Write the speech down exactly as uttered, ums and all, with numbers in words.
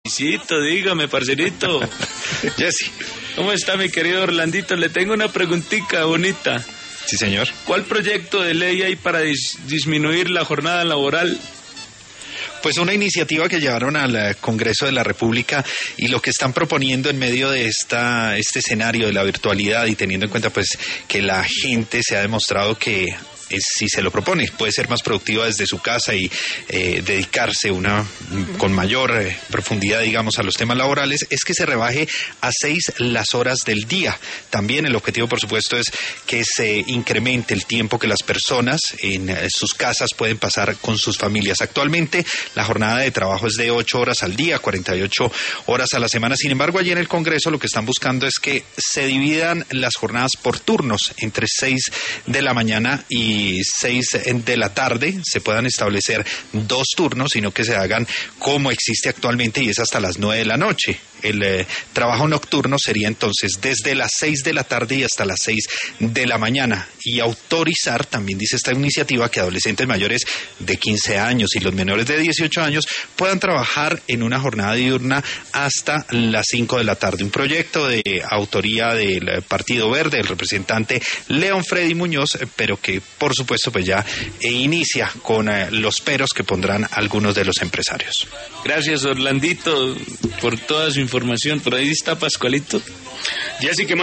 Cito, dígame, parcerito. Jesse. ¿Cómo está, mi querido Orlandito? Le tengo una preguntita bonita. Sí, señor. ¿Cuál proyecto de ley hay para dis- disminuir la jornada laboral? Pues una iniciativa que llevaron al Congreso de la República y lo que están proponiendo en medio de esta este escenario de la virtualidad y teniendo en cuenta pues que la gente se ha demostrado que es, si se lo propone, puede ser más productiva desde su casa y eh, dedicarse una con mayor eh, profundidad, digamos, a los temas laborales, es que se rebaje a seis las horas del día. También el objetivo, por supuesto, es que se incremente el tiempo que las personas en eh, sus casas pueden pasar con sus familias. Actualmente, la jornada de trabajo es de ocho horas al día, cuarenta y ocho horas a la semana. Sin embargo, allí en el Congreso lo que están buscando es que se dividan las jornadas por turnos, entre seis de la mañana y seis de la tarde, se puedan establecer dos turnos, sino que se hagan como existe actualmente y es hasta las nueve de la noche. El eh, trabajo nocturno sería entonces desde las seis de la tarde y hasta las seis de la mañana. Y autorizar, también dice esta iniciativa, que adolescentes mayores de quince años y los menores de dieciocho años puedan trabajar en una jornada diurna hasta las cinco de la tarde. Un proyecto de autoría del Partido Verde, el representante León Freddy Muñoz, pero que por supuesto pues ya eh, inicia con eh, los peros que pondrán algunos de los empresarios. Gracias, Orlandito, por toda su información. Por ahí está Pascualito. Jessica.